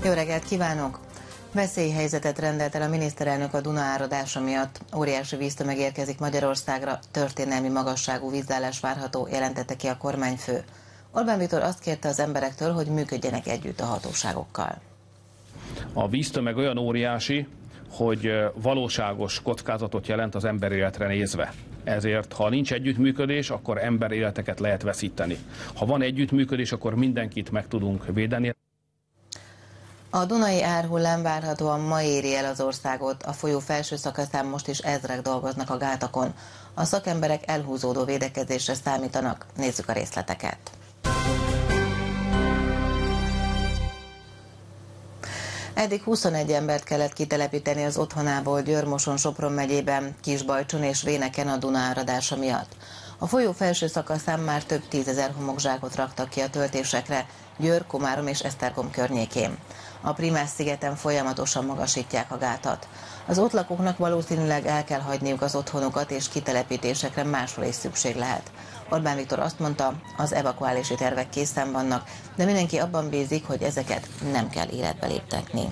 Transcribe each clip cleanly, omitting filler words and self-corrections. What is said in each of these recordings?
Jó reggelt kívánok! Veszélyhelyzetet rendelt el a miniszterelnök a Duna áradása miatt. Óriási víztömeg érkezik Magyarországra, történelmi magasságú vízállás várható, jelentette ki a kormányfő. Orbán Viktor azt kérte az emberektől, hogy működjenek együtt a hatóságokkal. A víztömeg olyan óriási, hogy valóságos kockázatot jelent az emberéletre nézve. Ezért, ha nincs együttműködés, akkor emberéleteket lehet veszíteni. Ha van együttműködés, akkor mindenkit meg tudunk védeni. A dunai árhullám várhatóan ma éri el az országot. A folyó felső szakaszán most is ezrek dolgoznak a gátakon. A szakemberek elhúzódó védekezésre számítanak. Nézzük a részleteket. Eddig 21 embert kellett kitelepíteni az otthonából Győr-Moson-Sopron megyében, Kisbajcson és Véneken a Duna áradása miatt. A folyó felső szakaszán már több tízezer homokzsákot raktak ki a töltésekre, Győr, Komárom és Esztergom környékén. A Primás-szigeten folyamatosan magasítják a gátat. Az ott lakóknak valószínűleg el kell hagyniuk az otthonukat, és kitelepítésekre máshol is szükség lehet. Orbán Viktor azt mondta, az evakuálási tervek készen vannak, de mindenki abban bízik, hogy ezeket nem kell életbe léptetni.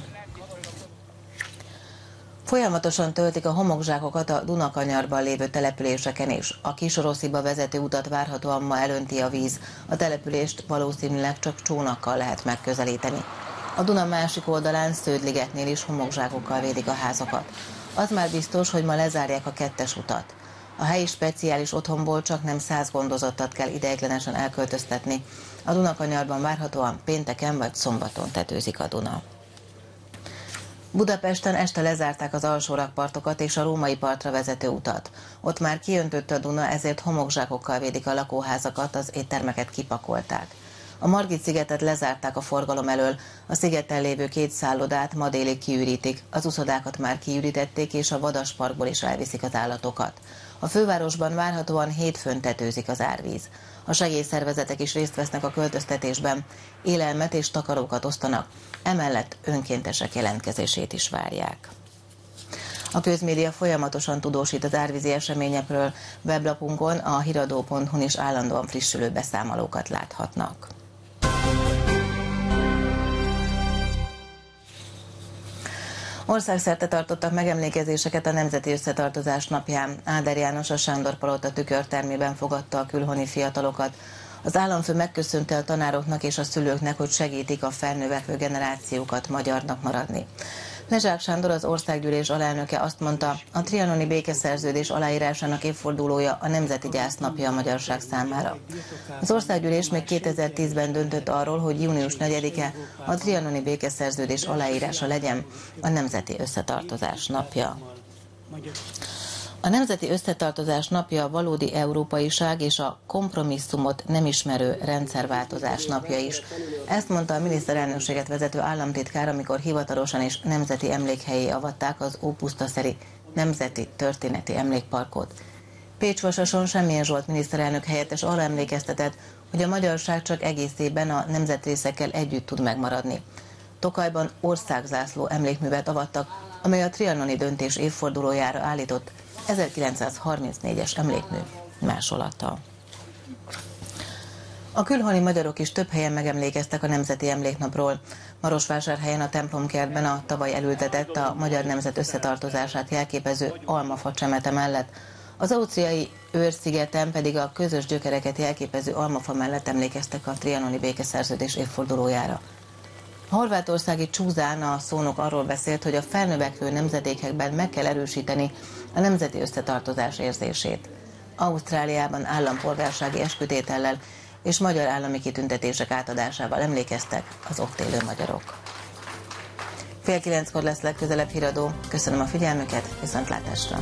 Folyamatosan töltik a homokzsákokat a Dunakanyarban lévő településeken is. A Kisorosziba vezető utat várhatóan ma elönti a víz. A települést valószínűleg csak csónakkal lehet megközelíteni. A Duna másik oldalán, Sződligetnél is homokzsákokkal védik a házakat. Az már biztos, hogy ma lezárják a 2-es utat. A helyi speciális otthonból csak nem 100 gondozottat kell ideiglenesen elköltöztetni. A Dunakanyarban várhatóan pénteken vagy szombaton tetőzik a Duna. Budapesten este lezárták az alsórakpartokat és a római partra vezető utat. Ott már kiöntött a Duna, ezért homokzsákokkal védik a lakóházakat, az éttermeket kipakolták. A Margit-szigetet lezárták a forgalom elől, a szigeten lévő 2 szállodát ma délig kiürítik, az uszodákat már kiürítették, és a vadasparkból is elviszik az állatokat. A fővárosban várhatóan hétfőn tetőzik az árvíz. A segélyszervezetek is részt vesznek a költöztetésben, élelmet és takarókat osztanak, emellett önkéntesek jelentkezését is várják. A közmédia folyamatosan tudósít az árvízi eseményekről, weblapunkon, a hiradó.hu-n is állandóan frissülő beszámolókat láthatnak. Országszerte tartottak megemlékezéseket a Nemzeti Összetartozás napján. Áder János a Sándor-palota tükörtermében fogadta a külhoni fiatalokat. Az államfő megköszönte a tanároknak és a szülőknek, hogy segítik a felnövekvő generációkat magyarnak maradni. Lezsák Sándor, az országgyűlés alelnöke azt mondta, a trianoni békeszerződés aláírásának évfordulója a Nemzeti Gyásznapja a magyarság számára. Az országgyűlés még 2010-ben döntött arról, hogy június 4-e a trianoni békeszerződés aláírása legyen a Nemzeti Összetartozás napja. A Nemzeti Összetartozás napja a valódi európaiság és a kompromisszumot nem ismerő rendszerváltozás napja is. Ezt mondta a miniszterelnökséget vezető államtitkár, amikor hivatalosan is nemzeti emlékhelyé avatták az ópusztaszeri Nemzeti Történeti Emlékparkot. Pécs-Vasason Semmilyen Zsolt miniszterelnök helyettes arra emlékeztetett, hogy a magyarság csak egészében a nemzetrészekkel együtt tud megmaradni. Tokajban országzászló emlékművet avattak, amely a trianoni döntés évfordulójára állított 1934-es emlékmű másolata. A külhoni magyarok is több helyen megemlékeztek a Nemzeti Emléknapról. Marosvásárhelyen a templomkertben a tavaly elültetett, a magyar nemzet összetartozását jelképező almafa csemete mellett, az ausztriai Őrszigeten pedig a közös gyökereket jelképező almafa mellett emlékeztek a trianoni békeszerződés évfordulójára. A horvátországi Csúzán a szónok arról beszélt, hogy a felnövekvő nemzedékekben meg kell erősíteni a nemzeti összetartozás érzését. Ausztráliában állampolgársági eskütétellel és magyar állami kitüntetések átadásával emlékeztek az ott élő magyarok. 8:30-kor lesz legközelebb híradó. Köszönöm a figyelmüket, viszontlátásra!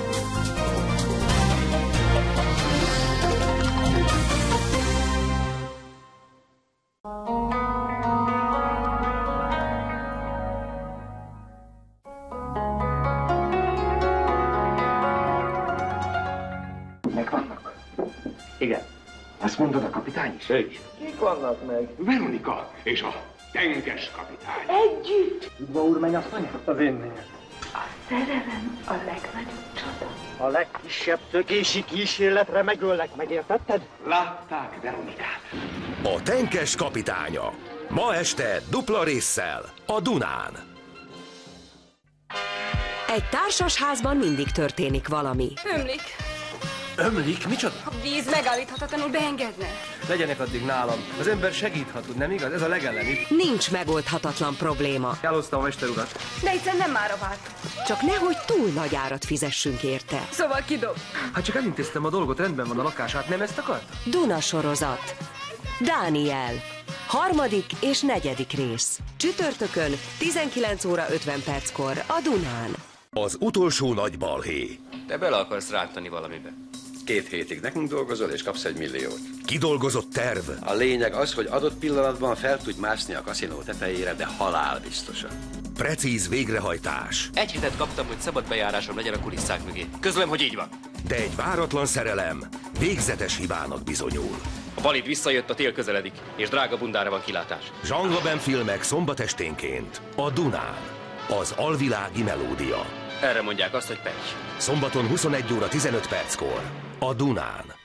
Megvannak? Igen. Azt mondod, a kapitány is? Ő is. Kik vannak meg? Veronika és a tenkes kapitány. Együtt! Udva úr mennyasszony? Az én miért? A szerelem a legnagyobb csoda. A legkisebb tökési kísérletre megöllek, megértetted? Látták Veronikát? A tenkes kapitánya. Ma este dupla résszel a Dunán. Egy társasházban mindig történik valami. Ömlik. Ömlik? Micsoda? A víz megállíthatatlanul beengedne. Legyenek addig nálam. Az ember segíthat, tud, nem igaz? Ez a legellenibb. Nincs megoldhatatlan probléma. Elhoztam a mester urat. De hiszen nem mára várt. Csak nehogy túl nagy árat fizessünk érte. Szóval kidob. Hát csak elintéztem a dolgot, rendben van a lakás, hát nem ezt akart? Duna sorozat. Dániel. 3. és 4. rész. Csütörtökön 19 óra 50 perckor a Dunán. Az utolsó nagy balhé. Te bele akarsz rántani valamibe. 2 hétig nekünk dolgozol, és kapsz 1 milliót. Kidolgozott terv. A lényeg az, hogy adott pillanatban fel tudj mászni a kaszinó tetejére, de halálbiztosan. Precíz végrehajtás. 1 hetet kaptam, hogy szabad bejárásom legyen a kulisszák mögé. Közlöm, hogy így van. De egy váratlan szerelem végzetes hibának bizonyul. A balid visszajött, a tél közeledik, és drága bundára van kilátás. Jean Gabin filmek szombat esténként a Dunán. Az alvilági melódia. Erre mondják azt, hogy pegy. Szombaton 21 óra 15 perckor a Dunán.